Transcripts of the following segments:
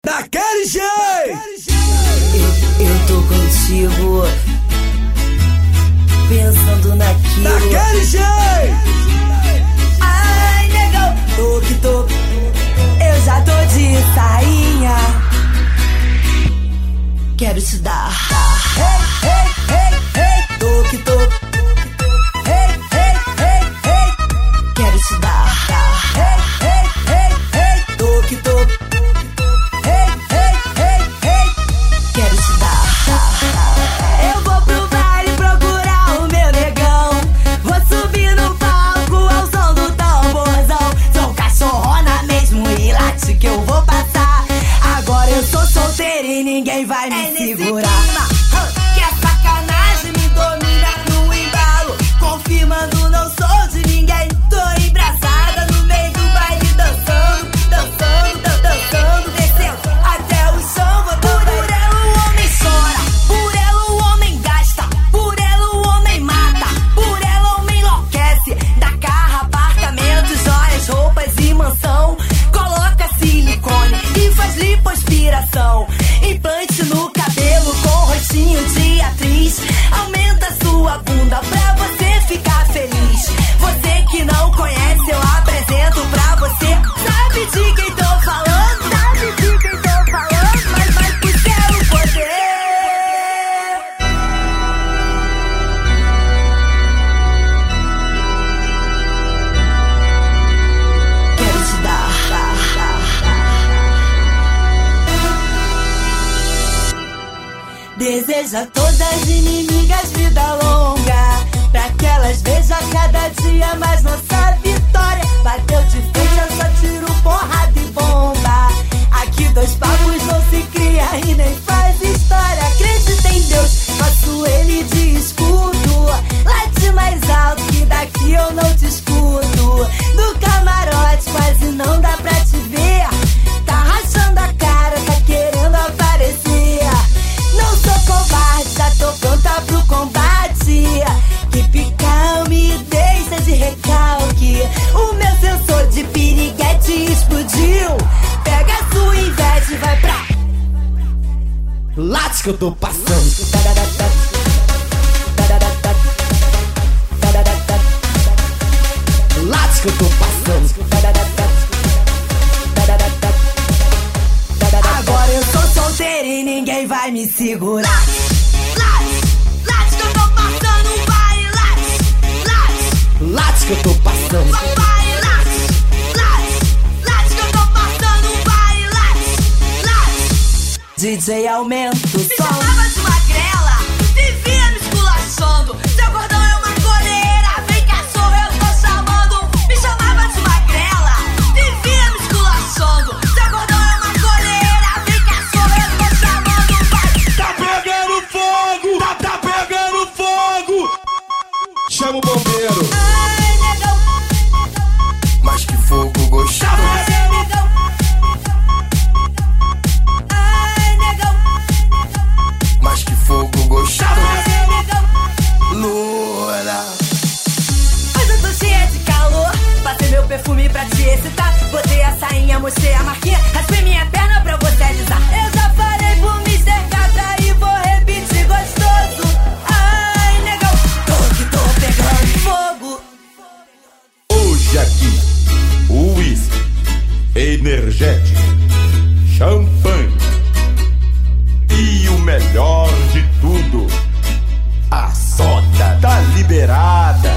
Daquele jeito! Eu tô contigo, pensando naquilo. Daquele jeito! Ai, negão, tô que tô, eu já tô de sainha. Quero te dar. Hey, hey, hey, hey, tô que tô. Hey, hey, hey, hey, quero te dar. Hey, hey, hey, hey, tô que tô. Hey, hey, hey, hey, quero te dar. Eu vou pro baile procurar o meu negão. Vou subir no palco ao som do tamborzão. Sou cachorrona mesmo e late que eu vou passar. Agora eu sou solteira e ninguém vai me segurar. Que a sacanagem me domina no embalo, confirmando não sou de ninguém. Tô embraçada no meio do baile, dançando, dançando, dançando, descendo até o chão. Vou por ela o homem chora, por ela o homem gasta, por ela o homem mata, por ela o homem enlouquece. Dá carro, apartamento, joias, roupas e mansão. Coloca silicone e faz lipoaspiração. Implante no cabelo com rostinho de atriz. Aumenta sua bunda pra você ficar feliz. Você que não conhece, eu apresento pra você. Sabe de quem tô falando? Sabe de quem tô falando? Mas vai pro céu poder. Quero te dar. Deseja a todas as inimigas vida longa, pra que elas vejam cada dia mais nossa vitória. Bateu de frente, eu só tiro porrada e bomba. Aqui dois papos não se cria e nem faz história. Acredita em Deus, faço ele de escudo. Late mais alto que daqui eu não te escuto. Do camarote quase não dá pra te ver. Tá rachando a cara, tá querendo aparecer. Não sou covarde, já tô pronta pro combate. Que pical me deixa de recalque. O meu sensor de piriguete explodiu. Pega a sua inveja e vai pra Late que eu tô passando. Late que eu tô passando. Agora eu sou solteira e ninguém vai me segurar. Late que eu tô passando, vai, late. Late que eu tô passando. Vai, late que eu tô passando, vai, late. DJ aumenta o som. Me chamava de magrela, vivia me esculachando. Seu gordão é uma coleira, vem cachorro, eu tô chamando. Me chamava de magrela, vivia me esculachando. Seu gordão é uma coleira, vem cachorro, eu tô chamando. Vai. Tá pegando fogo! Tá pegando fogo! Chama o bombeiro! Ai, negão, Mas que fogo gostoso. ai, negão. Ai, negão, Mas que fogo gostoso. ai, negão. Loura. Mas eu tô cheia de calor, passei meu perfume pra te excitar. Botei a sainha, mostrei a marquinha, raspei minha perna pra você alisar. Eu já falei pro Mr. Catra e vou repetir gostoso. Ai, negão, tô que tô pegando fogo. Hoje aqui, uísque, energético, champanhe e o melhor de tudo, a soda tá liberada.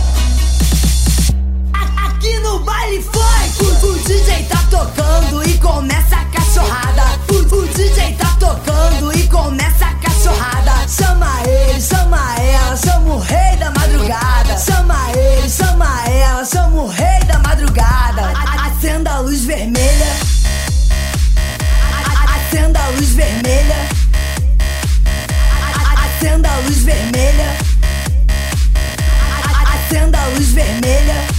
Aqui no baile funk, o DJ tá tocando e começa a cachorrada. O DJ tá tocando e começa a cachorrada. Chama ele, chama ela, chama o rei da madrugada. Chama ele, chama ela, chama o rei da madrugada. Acenda a luz vermelha. Acenda a luz vermelha. Acenda a luz vermelha. Acenda a luz vermelha.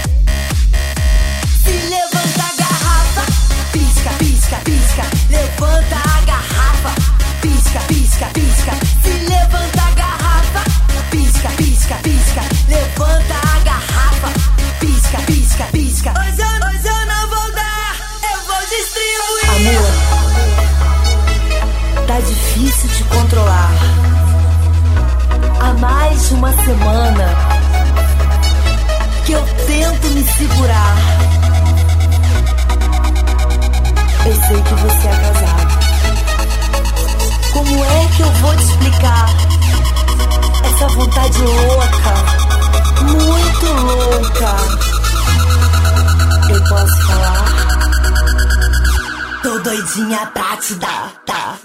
Se levanta a garrafa, pisca, pisca, pisca. Levanta a garrafa, pisca, pisca, pisca. Se levanta a garrafa, pisca, pisca, pisca. Levanta a garrafa, pisca, pisca, pisca. Hoje eu não vou dar, eu vou distribuir. Amor, Faz uma semana que eu tento me segurar. Eu sei que você é casado. Como é que eu vou te explicar essa vontade louca, muito louca? Eu posso falar? Tô doidinha pra te dar, tá.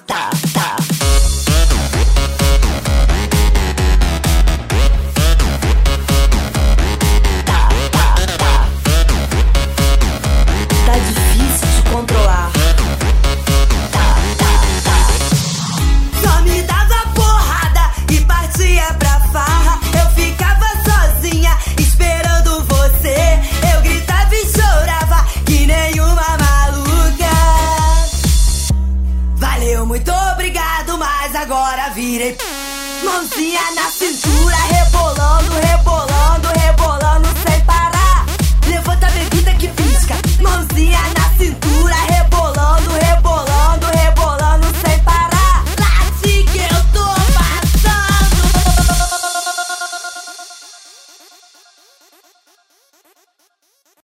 Tá difícil de controlar. Só me dava porrada e partia pra farra. Eu ficava sozinha esperando você. Eu gritava e chorava que nem uma maluca. Valeu, muito obrigado, mas agora virei mãozinha na cintura.